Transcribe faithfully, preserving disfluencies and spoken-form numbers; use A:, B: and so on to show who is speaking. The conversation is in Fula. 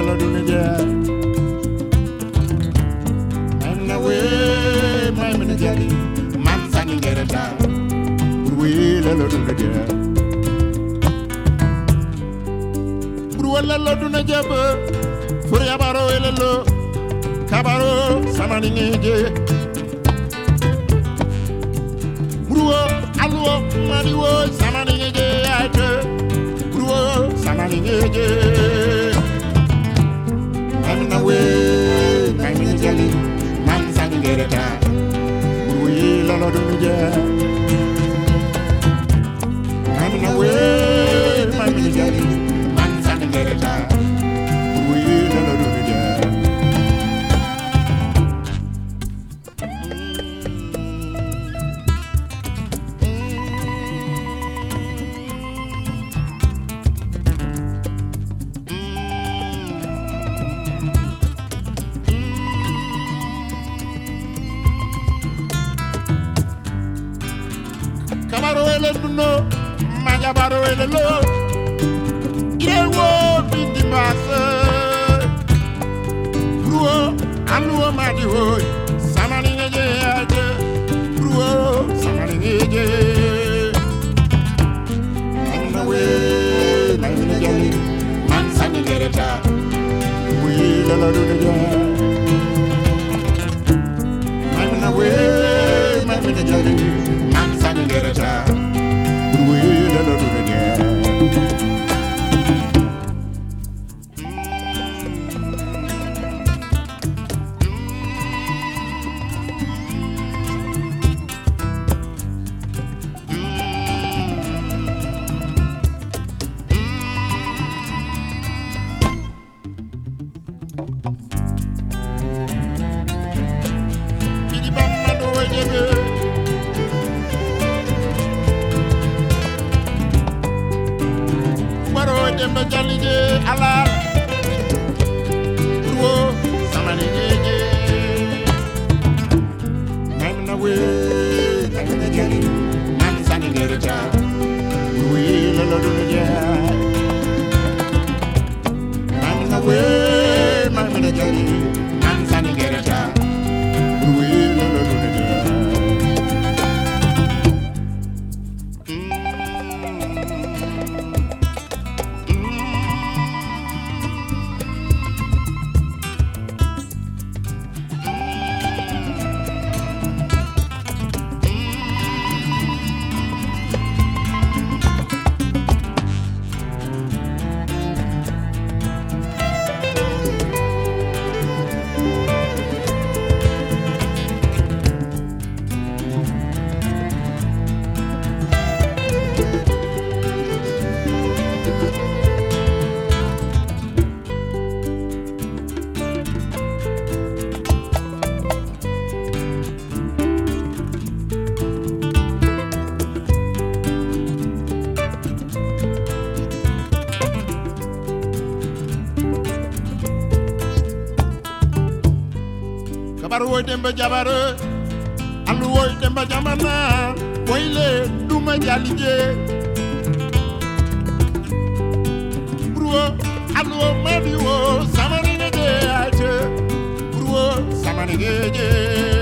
A: la dunja I'm na we my mina jali man sangi gereta we la la dunja bru la la dunja ba fur ya baro ele lo kabaro samani ngeje bru alwo mani wo samani ngeje ate bru samani ngeje I'm na we my mina jali man sangi gereta we la la dunja I'm na we my mina jali man sangi gereta we la la dunja Kabaro ele no, maja baro ele lo. Irewo bindi masa. Ruo, aluo madi hoy. Samani ngeje aje. Ruo, samani ngeje. I'm na we, my mina jali, man sangi gereta. We la la do ja. I'm na we, my mina jali. Gereta, we la la do ja. Bidi bamba do wejebe. Demba jalije ala ruo samani jeje I'm na we I'm na jali man sani gereta we la la dunja I'm na we I'm na jali man sani gereta we la la dunja Kabaru woy demba jabare alu woy demba jamana boyle duma jalije bro alu madi wo samani ngeje aje bro samani ngeje